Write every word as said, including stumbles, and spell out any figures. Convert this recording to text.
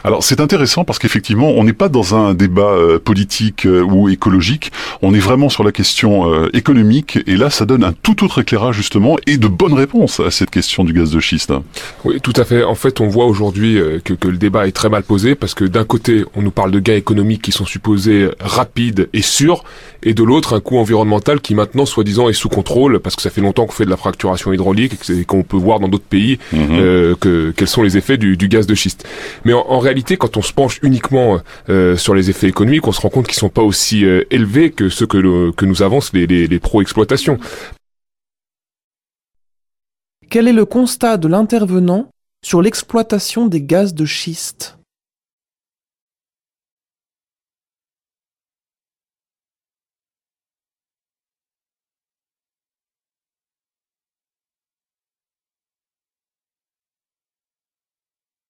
Alors c'est intéressant parce qu'effectivement, on n'est pas dans un débat euh, politique euh, ou écologique, on est vraiment sur la question euh, économique, et là ça donne un tout autre éclairage justement, et de bonnes réponses à cette question du gaz de schiste. Oui, tout à fait. En fait, on voit aujourd'hui euh, que, que le débat est très mal posé, parce que d'un côté, on nous parle de gains économiques qui sont supposés rapides et sûrs, et de l'autre, un coût environnemental qui maintenant, soi-disant, est sous contrôle, parce que ça fait longtemps qu'on fait de la fracturation hydraulique, et qu'on peut voir dans d'autres pays mmh. euh, que, quels sont les effets du, du gaz de schiste. Mais en, en réalité, quand on se penche uniquement euh, sur les effets économiques, on se rend compte qu'ils sont pas aussi euh, élevés que ceux que, le, que nous avancent les, les, les pro-exploitations. Quel est le constat de l'intervenant sur l'exploitation des gaz de schiste ?